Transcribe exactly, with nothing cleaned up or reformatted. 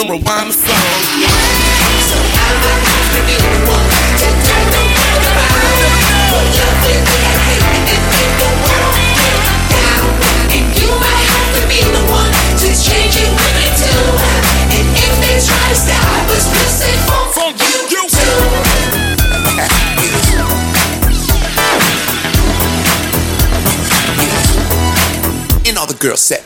and rewind the song. So I would have to be the one to turn the world around. For love and hate and make the world get down. And you might have to be the one to change it when I do. And if they try to stop us, we'll say funk you too. And all the girls say